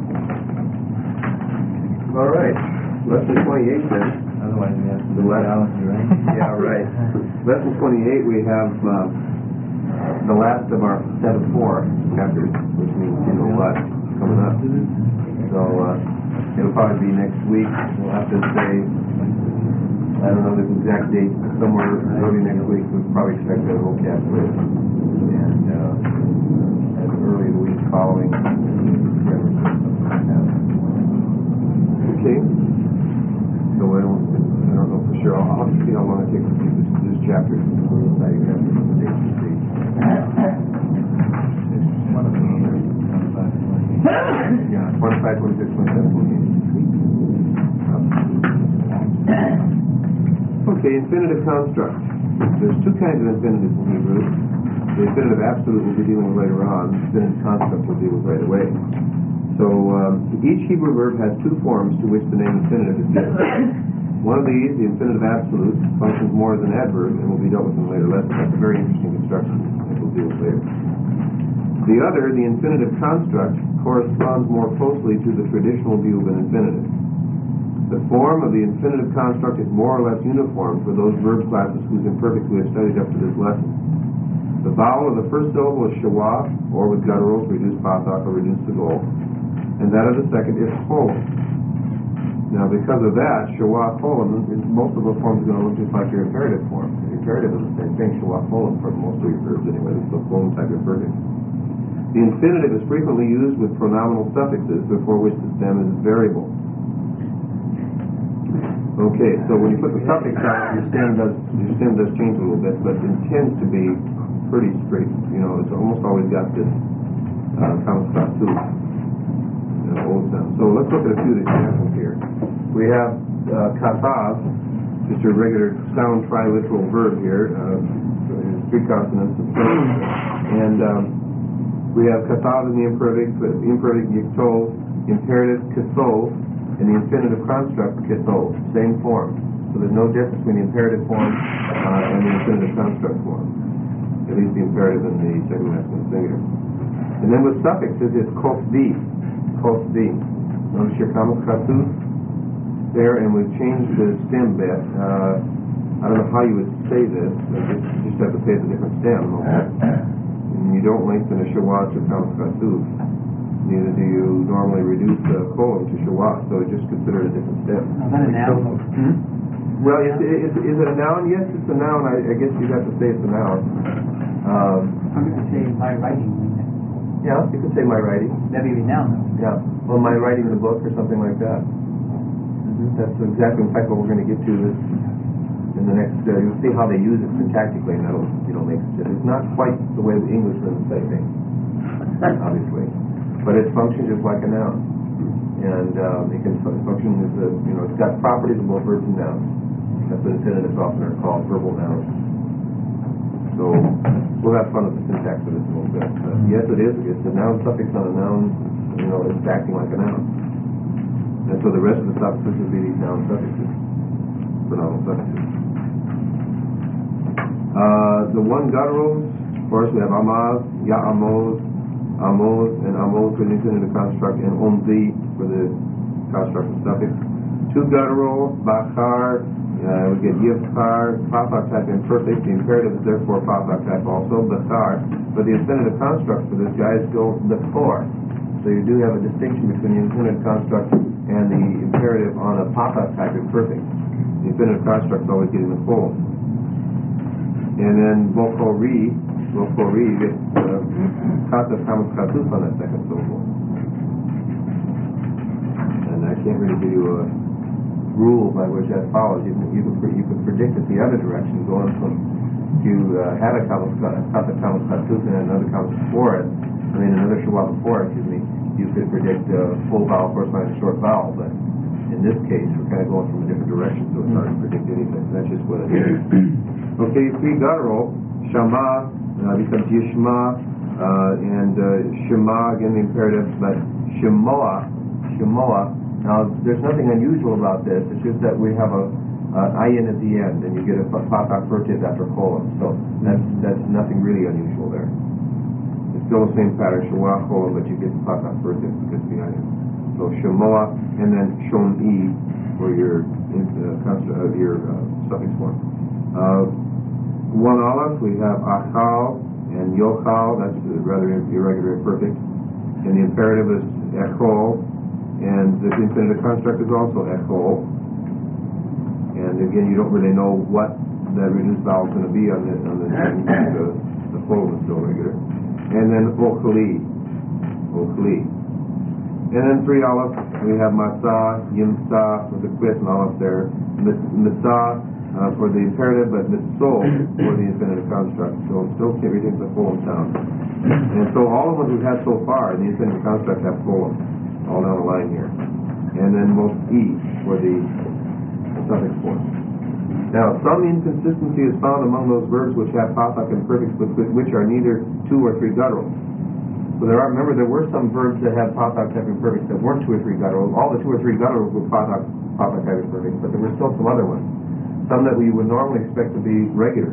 All right. Lesson 28 then. Otherwise, we have to The do last- reality, right? Yeah, right. Lesson 28, we have the last of our set of 4 chapters, which means you know what coming up. So it'll probably be next week. We'll have to say, I don't know the exact date, somewhere early next week. We'll probably expect to have a vocab quiz. And as early the week following, okay. So I don't know for sure. I'll have to see how long it takes to do this chapter. Yeah, 25, 26, 27, 28. Okay, infinitive construct. There's 2 kinds of infinitives in Hebrew. The infinitive absolute we'll be dealing with later on. The infinitive construct we'll deal with right away. So each Hebrew verb has 2 forms to which the name infinitive is given. One of these, the infinitive absolute, functions more as an adverb and will be dealt with in later lessons. That's a very interesting construction that we'll deal with later. The other, the infinitive construct, corresponds more closely to the traditional view of an infinitive. The form of the infinitive construct is more or less uniform for those verb classes whose imperfects we have studied up to this lesson. The vowel of the first syllable is shawah, or with gutturals, reduced pathak, or reduced segol, and that of the second is cholam. Now, because of that, shawah cholam, most of the forms are going to look just like your imperative form. The imperative is the same thing, shawah cholam, for most of your verbs anyway. It's the cholam type imperfect. The infinitive is frequently used with pronominal suffixes before which the stem is variable. Okay, so when you put the suffix on, your stem does change a little bit, but it tends to be pretty straight. You know, it's almost always got this kamskatu old sound. So let's look at a few examples here. We have katav, just a regular sound triliteral verb here, 3 consonants, and we have katav in the imperative yiktov, imperative kisov, and the infinitive construct kisov, same form. So there's no difference between the imperative form and the infinitive construct form. At least the imperative and the second masculine singular. And then with suffixes, it's kofdi. Kofdi. Notice your kamskatu there, and we've changed the stem bit. I don't know how you would say this. You just have to say the different stem. And you don't lengthen a shawah to kamskatu. Neither do you normally reduce the cholam to shawah, so just consider it a different stem. Is that a noun? Well, is it a noun? Yes, it's a noun. I guess you'd have to say it's a noun. I'm going to say my writing. Yeah, you could say my writing. That'd be a noun, though. Yeah, well, my writing in the book or something like that. That's exactly, in fact, what we're going to get to this in the next. You'll see how they use it syntactically, and that'll make sense. It's not quite the way the Englishmen say things, obviously, but it functions just like a noun, and it can function as it's got properties of both verbs and nouns. That's what infinitive often are called, verbal nouns. So we'll have fun with the syntax of this a little bit. Yes, it is. It's a noun suffix on a noun. It's acting like a noun. And so the rest of the suffixes would be these noun suffixes, pronominal suffixes. The one gutturals, of course, we have amaz, ya'amoz, amoz, and amoz for the infinitive construct, and omzi for the construct of suffix. 2 guttural, bachar, we get yivchar, pathak type imperfect. The imperative is therefore pathak type also, bachar. But the infinitive construct for this guy is go before. So you do have a distinction between the infinitive construct and the imperative on a pathak type imperfect. The infinitive construct is always getting the cholam. And then vokori, you get kata kamskatuf on that second syllable. And I can't really give you a rule by which that follows. You can predict it the other direction, going from if you had a kata kamskatuf and another kamskatuf before it, another shawah before it, you could predict a full vowel corresponding to short vowel, but in this case we're kind of going from a different direction, so it's hard to predict anything. That's just what it is. Okay, 3 guttural, shama becomes yishma, and shema again the imperative, but shemoa Now, there's nothing unusual about this. It's just that we have a ayin at the end, and you get a patak furtive after colon. So that's nothing really unusual there. It's still the same pattern, shemoah colon, but you get the patak furtive because of the ayin. So shemoah and then shom-i for your suffix form. One aleph, we have achal and yochal. That's rather irregular imperfect. And the imperative is echol. And the infinitive construct is also echol. And again, you don't really know what that reduced vowel is going to be on the colon is still regular. And then ochli. And then 3 aleph, we have masa, yimsa, with the quit and aleph there. Misa for the imperative, but mitsol for the infinitive construct. So still can't retain the colon sound. And so all of them we've had so far in the infinitive construct have colon, all down the line here. And then most e for the suffix form. Now, some inconsistency is found among those verbs which have patak and prefix, but which are neither 2 or 3 gutturals. So there were some verbs that had patak type and prefix that weren't 2 or 3 gutturals. All the 2 or 3 gutturals were patak type and prefix, but there were still some other ones. Some that we would normally expect to be regular.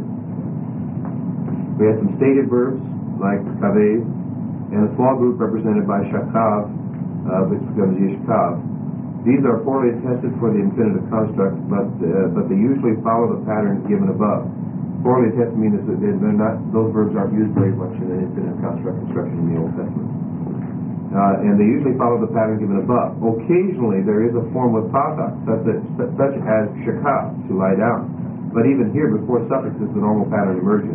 We had some stated verbs like kavev, and a small group represented by shakav, which becomes yishkav. These are poorly attested for the infinitive construct, but they usually follow the pattern given above. Poorly attested means that those verbs aren't used very much in the infinitive construct construction in the Old Testament. And they usually follow the pattern given above. Occasionally there is a form with patak, such as shakav, to lie down. But even here, before suffixes, the normal pattern emerges,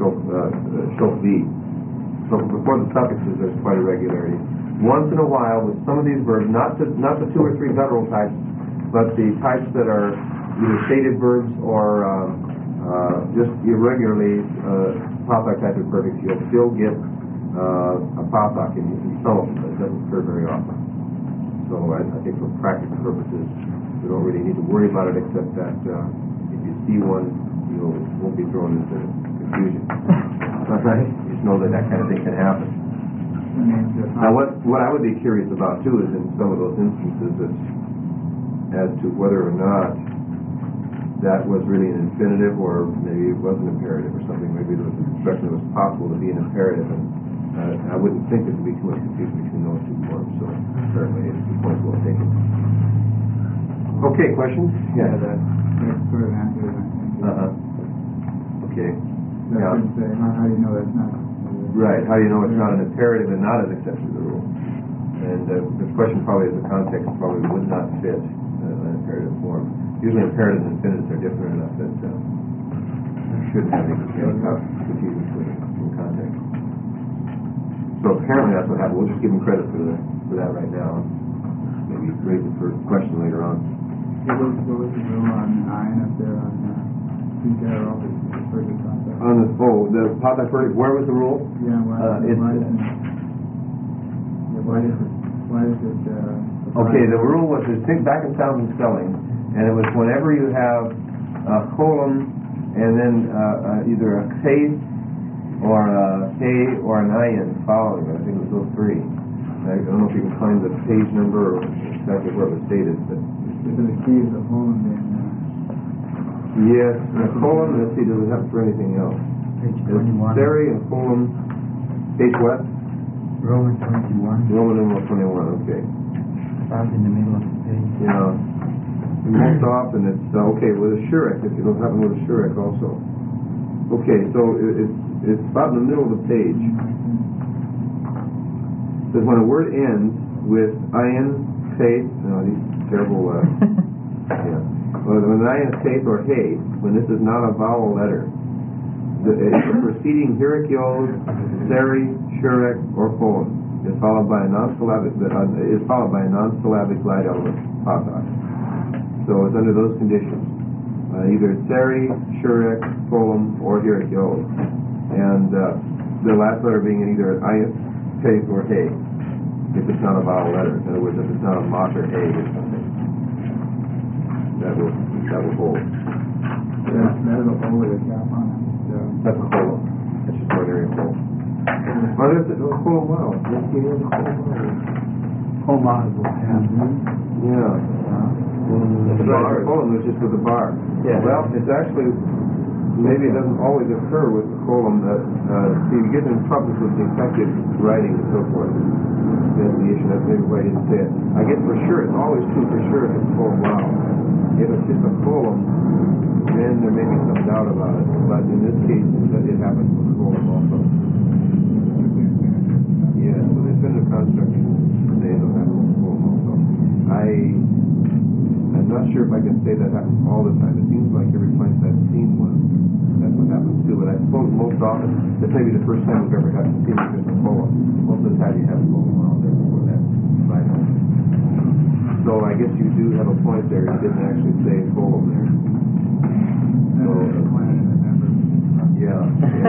shokvi. So before the suffixes, there's quite a regularity. Once in a while, with some of these verbs, not the 2 or 3 guttural types, but the types that are either stated verbs or just irregularly patak type of prefix, you'll still get a patak in some of them, but it doesn't occur very often. So I think for practical purposes, we don't really need to worry about it, except that if you see one, you won't be thrown into confusion. Right? Just know that kind of thing can happen. Now, what I would be curious about too is in some of those instances as to whether or not that was really an infinitive, or maybe it was an imperative or something. Maybe there was an expression that was possible to be an imperative, and I wouldn't think there would be too much confusion between those two forms. So certainly, it's the point well taken. Okay, questions? Yeah, that sort of answers it. Okay. How do you know that's not? Right. How do you know it's not an imperative and not an exception to the rule? And the question probably is the context probably would not fit an imperative form. Usually imperatives and infinitives are different enough that shouldn't have any confusion between context. So apparently that's what happened. We'll just give him credit for that right now. Maybe raise it for a question later on. What was the rule on iron up there on perfect concept? The patak perfect. Where was the rule? Yeah, why is it? Okay, the rule was to think back in sound and spelling, and it was whenever you have a colon and then either a kay or a hey or an ayin following it. I think it was those 3. I don't know if you can find the page number or exactly where it was stated, but if the key is a colon, then yes, a colon. Let's see, does it have for anything else? Page 21. Seri and colon. Page what? Roman 21. Roman numeral 21. Okay. About in the middle of the page. Yeah. Most often it's okay with a shurek, if it'll happen with a shurek also. Okay, so it's about in the middle of the page. It says when a word ends with ayin, faith, these terrible yeah. When an ayin, faith, or hey, when this is not a vowel letter, the preceding hirikyos, seri, shurek, or colon is followed by a non-syllabic glide element patak. So it's under those conditions, either seri, shurek, colon, or hirikyos, and the last letter being either ayin, faith, or hey, if it's not a vowel letter. In other words, if it's not a mach or hey or something, that will hold. that'll hold with a cap on it. That's a colon. That's just ordinary colon. Well, there's a colon wow. Yes, he has a colon wow. Colon is a Yeah. The bar, colon is just with a bar. Yeah. Well, it's actually, maybe it doesn't always occur with the colon that, see, you get in trouble with defective writing and so forth. That's the issue, that's maybe why I didn't say it. I guess for sure, it's always true for sure if it's colon wow. If it's just a colon, then there may be some doubt about it. But in this case, it happens with colon also. Yeah, so the infinitive construct, they don't happen with colon also. I'm not sure if I can say that happens all the time. It seems like every place I've seen one, that's what happens too. But I suppose most often, this may be the first time we've ever had to see it in a colon. Most of the time you have a colon out there before that. So I guess you do have a point there. You didn't actually say colon there. So, yeah.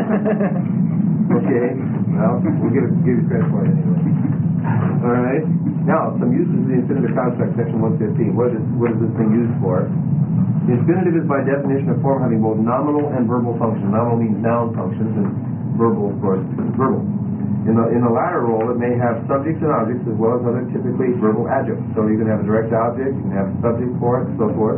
Okay. Well, we'll give you credit for it anyway. All right. Now, some uses of the infinitive construct, section 115. What is this thing used for? The infinitive is by definition a form having both nominal and verbal functions. Nominal means noun functions, and verbal, of course, is verbal. In the latter role, it may have subjects and objects as well as other typically verbal adjuncts. So you can have a direct object, you can have a subject for it, and so forth.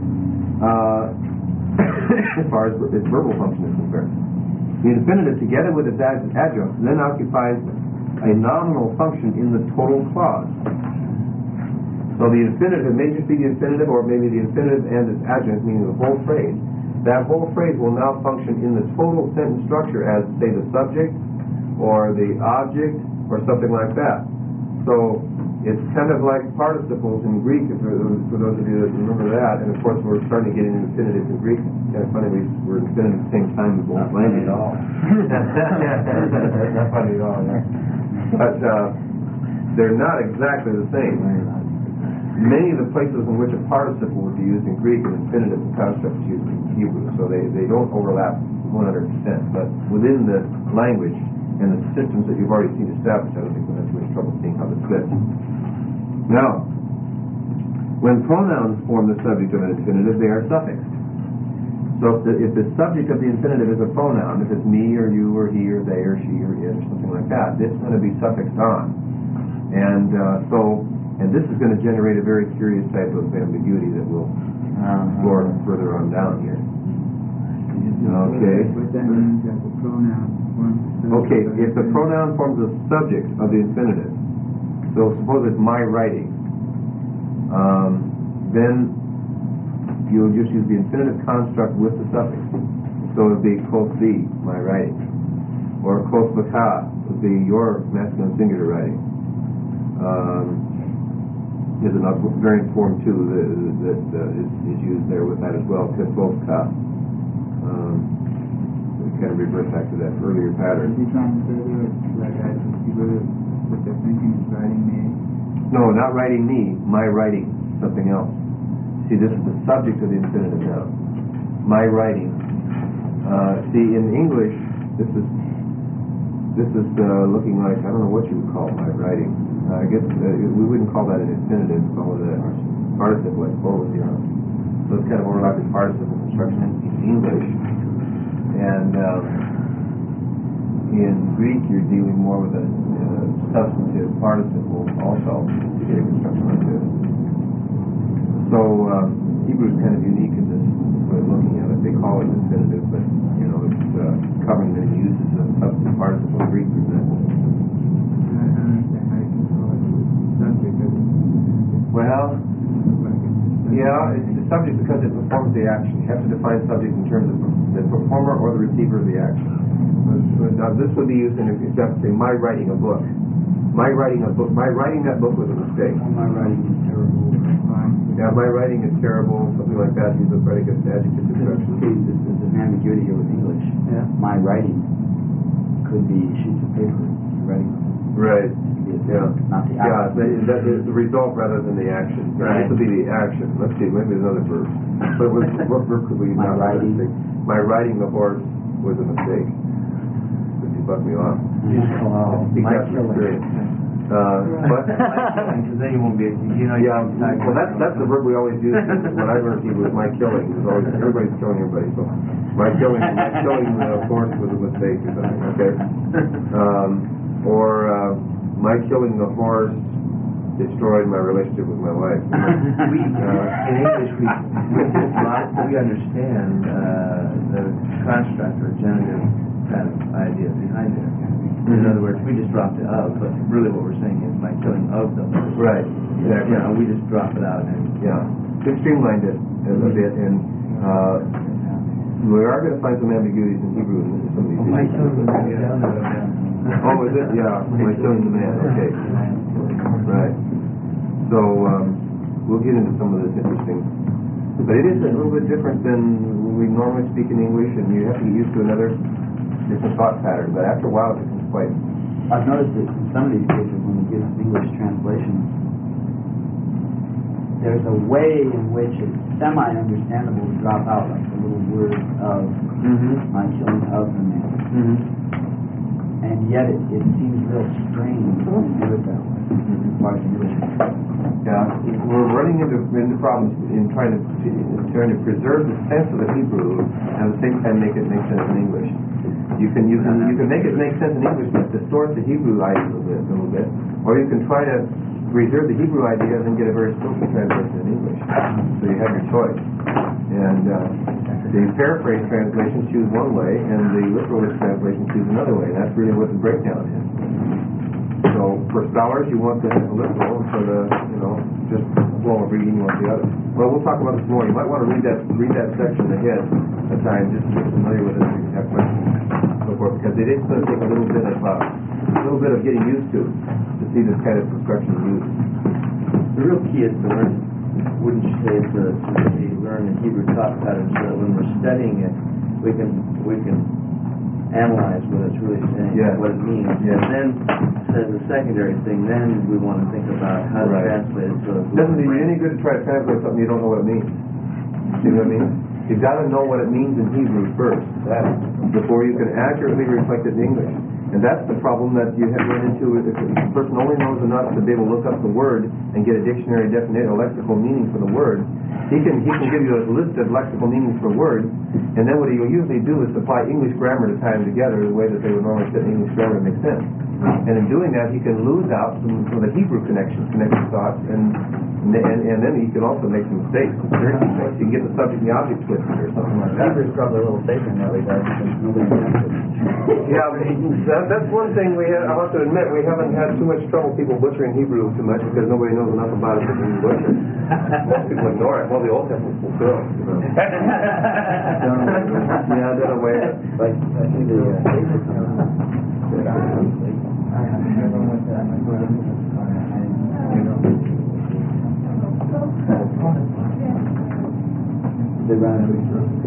As far as its verbal function is concerned. The infinitive, together with its adjuncts, then occupies a nominal function in the total clause. So the infinitive, it may just be the infinitive, or maybe the infinitive and its adjunct, meaning the whole phrase. That whole phrase will now function in the total sentence structure as, say, the subject, or the object, or something like that. So it's kind of like participles in Greek, for those of you that remember that. And of course, we're starting to get into infinitive in Greek. It's kind of funny, we're infinitive at the same time as both languages. Not funny Not funny at all, yeah. But they're not exactly the same. Many of the places in which a participle would be used in Greek and infinitive construct is used in Hebrew, so they don't overlap 100%. But within the language and the systems that you've already seen established, I don't think we'll have too much trouble seeing how this fits. Now, when pronouns form the subject of an infinitive, they are suffixed. So if the subject of the infinitive is a pronoun, if it's me or you or he or they or she or it or something like that, this is going to be suffixed on. And this is going to generate a very curious type of ambiguity that we'll explore further on down here. Okay. What that means that the pronoun forms the subject. Okay, if the pronoun forms the subject of the infinitive, so suppose it's my writing, then you'll just use the infinitive construct with the suffix. So it would be kos vi, my writing. Or kos vaka would be your masculine singular writing. There's another variant form too that is used there with that as well, kos vaka. We kind of revert back to that earlier pattern. Is he trying to say here, like what they're thinking is writing me? No, not writing me, my writing, something else. See, this is the subject of the infinitive now. My writing. See, in English, this is looking like, I don't know what you would call my writing. I guess we wouldn't call that an infinitive, call it a participle, I suppose, you know. So it's kind of more like a participle construction in English. And in Greek, you're dealing more with a substantive participle also to get a construction like this. So Hebrew is kind of unique in this way of looking at it. They call it infinitive, but you know it's covering the uses of substantive participle in Greek, for example. I don't understand how you can call it subject of it. Well, yeah, it's the subject because it performs the action. You have to define subject in terms of the performer or the receiver of the action. Now, this would be used in an example, say, my writing a book. My writing that book was a mistake. My writing is terrible. Yeah, my writing is terrible, something like that. Use a predicate adjective construction. See, this is an ambiguity here with English. Yeah. My writing could be sheets of paper you're writing on. Right. Yeah. Not the Yeah, action. that is the result rather than the action. Right. This would be the action. Let's see, maybe another verb. But what verb could we use? My writing. My riding the horse was a mistake. You bugged me off. Oh, Speak my out from killing. experience. But because then you won't be, you know. yeah, well that's the verb we always use. When I learned Hebrew, my killing is always everybody's killing everybody. So my killing the horse was a mistake or something. Okay, or my killing the horse destroyed my relationship with my wife. We, in English, we understand the construct or genitive kind of idea behind it. In other words, we just dropped the of, but really what we're saying is my killing of them. Right. Exactly. You know, we just drop it out and We streamlined it a bit, and we are going to find some ambiguities in Hebrew in some of these issues. Oh, is it? Yeah, my killing the man. Okay. Right. So we'll get into some of this interesting. But it is a little bit different than we normally speak in English, and you have to get used to another different thought pattern. But after a while, it becomes quite... I've noticed that in some of these cases, when we give English translations, there's a way in which it's semi-understandable to drop out, like the little word of my killing of the man. And yet it seems real strange to do it that way. Yeah, we're running into problems in trying to preserve the sense of the Hebrew and at the same time make it make sense in English. You can make it make sense in English, but distort the Hebrew idea a little bit, or you can try to reserve the Hebrew idea and then get a very skillful translation in English. So you have your choice. And the paraphrase translation choose one way, and the literalist translation choose another way. And that's really what the breakdown is. So for scholars, you want to have the literal, and for the just flow of reading, you want the other. Well, we'll talk about this more. You might want to read that section ahead of time just to get familiar with it if you have questions and so forth, because it is going to take a little bit of getting used to see this kind of construction used. the real key is to learn, wouldn't you say, to learn the Hebrew thought pattern so that when we're studying it, we can analyze what it's really saying, what it means. And then, as a secondary thing, then we want to think about how to translate it. So it doesn't do you any good to try to translate something you don't know what it means. See what I mean? You've got to know what it means in Hebrew first, before you can accurately reflect it in English. And that's the problem that you have run into. If a person only knows enough to be able to look up the word and get a dictionary definition, a lexical meaning for the word, he can give you a list of lexical meanings for words, and then what he will usually do is apply English grammar to tie them together the way that they would normally fit in English grammar to make sense. And in doing that, he can lose out some of the Hebrew connected thoughts, and then he can also make some mistakes. He can get the subject and the object twisted or something like that. Hebrew's probably a little safer in that regard because nobody knows it. Yeah, that's one thing I'll have to admit, we haven't had too much trouble people butchering Hebrew too much because nobody knows enough about it to be butchered. Most people ignore it. Well, the Old Testament's fulfilled, Yeah, done away with. But I think they ran out of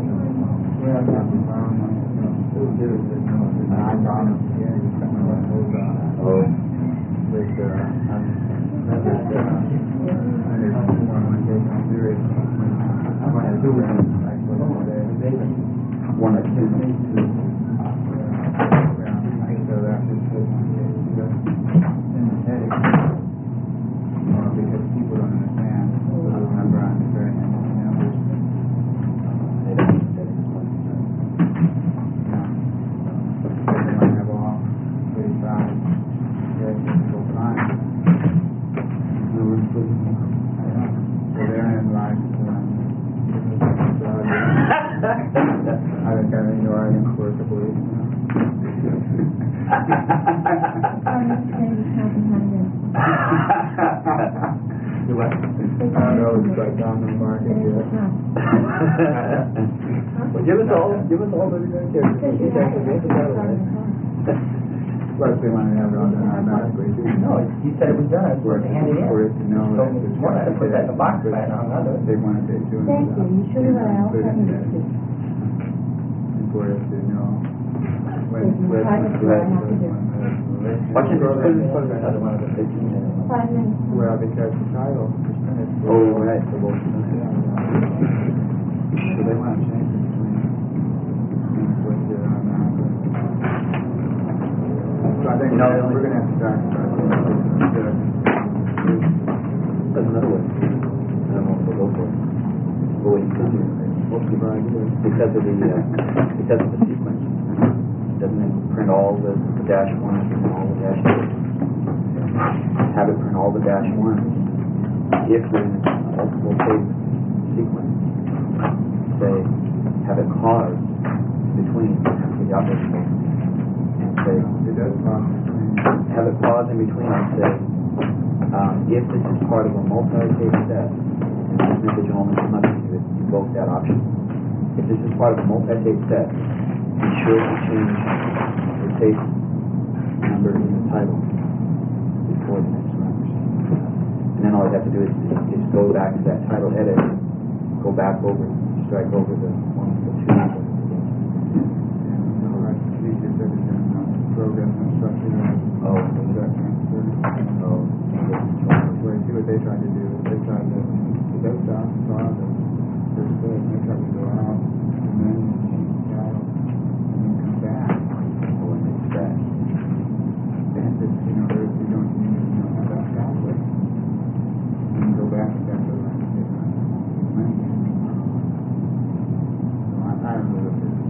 because people don't understand. Remember, I'm very numbers. I've been coming to Oregon for a couple of weeks now. What? I don't know, it's like down the market here. Well, give us all that you're going to give. Plus, they want to have it on there automatically, too. No, you said it was done. It's working hand in hand. For it to know that it's We're not going to put that in the box right now. They want to take $200. Thank you. You sure will. I'll Put it send in it there. to you. For it to know when If you try to do it, I have to do it. Why can't they put another one of the 15 minutes? 5 minutes. Well, because the title is finished. Oh, right. So they want to change it between what's here on that. So I think we're going to have to talk about it. That's another way. I don't know if we'll go for it. But what you can do, most people are doing because of the sequence. Doesn't it print all the dash ones and all the dash twos? Have it print all all the dash ones, if they're in a multiple phase sequence, say, have a clause between the operating phase, and say, It does cross between. have a clause in between and say, if this is part of a multi-tape set, and this message only must invoke that option. If this is part of a multi-tape set, be sure to change the tape number in the title before the next numbers. And then all you have to do is go back to that title edit, go back over, strike over the one, the two. Program instruction. Oh. That transfer. Oh. Where see what they tried to do. They tried to, they saw the first bit, and they tried to go out, and then out, and then come back. Oh, and it's that. Then it's, you don't have that pathway. And then go back and back to the landscape. So I don't know if it's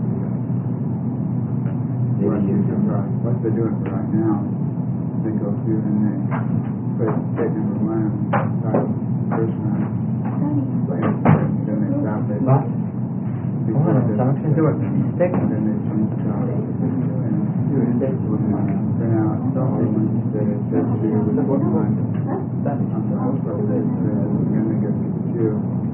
what they're doing for right now, they go through and they put tape number one, start first one, then they stop it. Before they do it, and then they change the song. And then now it's also when they set to what one, and then they go to two.